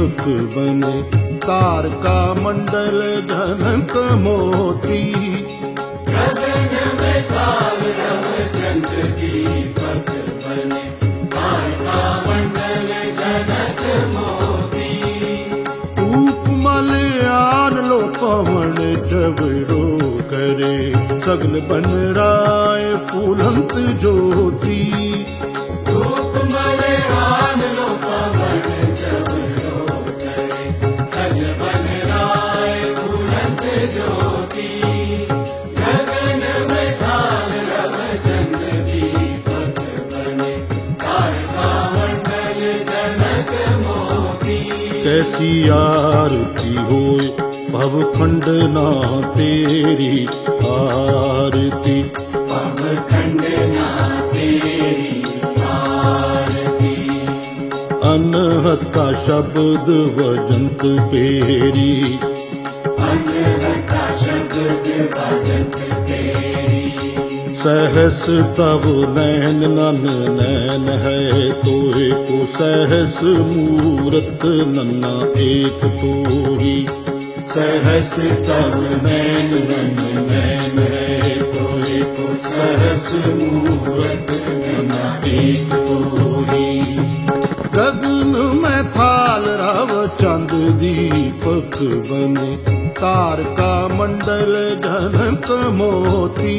दीपक बने, तारका मंडल जनक मोती। गगन में ताल रव चंद्र दीपक बने, तारका मंडल जनक मोती। उपमल आन लो पवन जबरो करे, सगल बन राय फूलंत ज्योति। उपमल आन लो पवन जबरो करे, सगल बन राय फूलंत ज्योति। गगन में ताल रव चंद्र दीपक बने, तारका मंडल जनक मोती। कैसी आरती होए भव खंडना तेरी आरती। भव खंडना तेरी आरती। अनहता शब्द वजंत पेरी, अनहता शब्द वजंत तेरी। सहस तव नैन नन नैन है तोहे को, सहस मूरत नन्ना एक तोही। सहस तव नैन नन नैन है तोहे को, सहस मूरत नन्ना एक तोही। गगन में थाल रव चंद दीपक बने, तारका मंडल जनक मोती।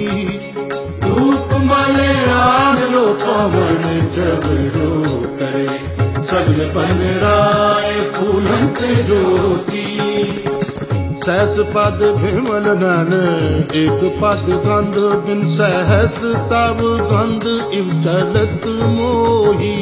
उपमल आन लो पवन जबरो करे, सगल बन राय फूलंत ज्योति। सहस पद विमल नन एक पद गंध, बिन सहस तव गंध इव चलत मोही।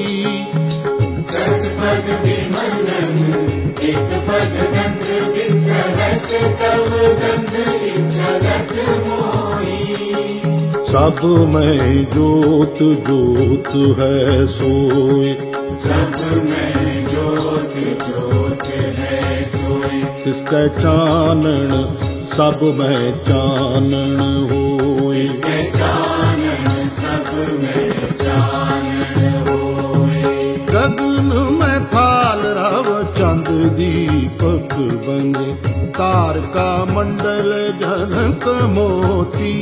सहस पद विमल नन एक पद गंध, बिन सहस तव गंध इव चलत मोही। सब में जोत जोत है सोए, सब में जोत जोत है सोए। तिसकै चानन सब में चानन होए। इसके चानन सब में चानन होए। गगन में थाल रव चंद दीपक बने, तारका मंडल जनक मोती।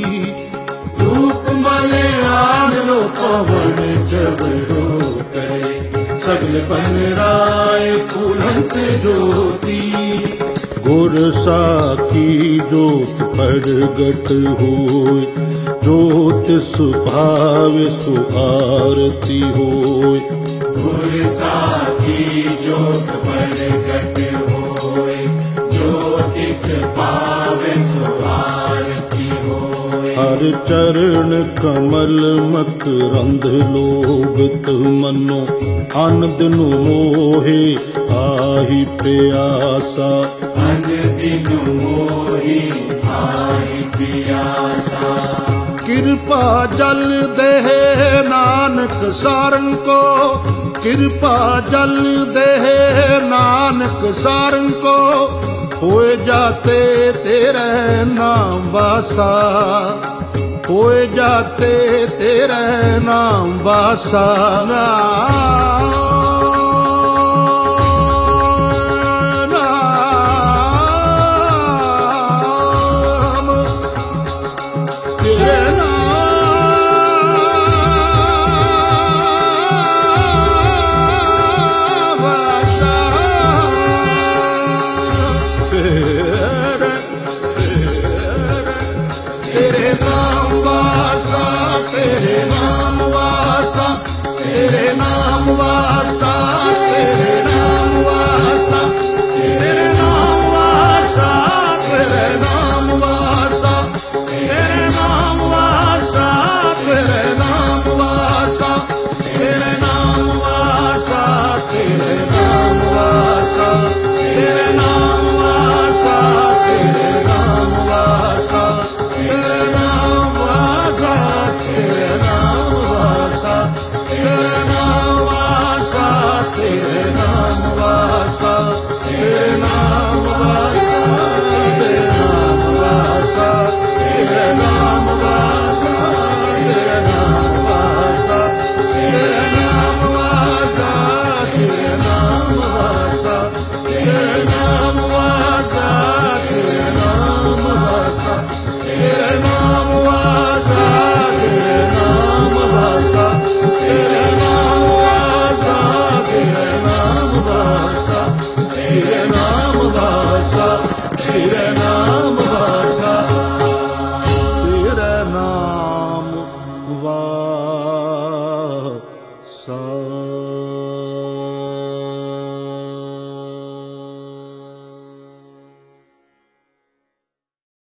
उपमल आन लो पवन जबरो करे, सगल बन राय फूलंत ज्योति। गुर साकी जोत प्रगट होए, ज्योत सुभाव सुआरती होए। गुर साखी जोत प्रगट होए, ज्योतिष पावे सुआरती होए। हर चरण कमल मकरंद लोभित मनो, आनंद नु मोहे आहि प्यासा। अन दिन मोहि आहि प्यासा। कृपा जल दे नानक सारंग को, कृपा जल दे नानक सारंग को। होए जाते तेरे नाम वासा, होए जाते तेरे नाम वासा। तेरे नाम वासा, तेरे नाम वासा, तेरे नाम वासा।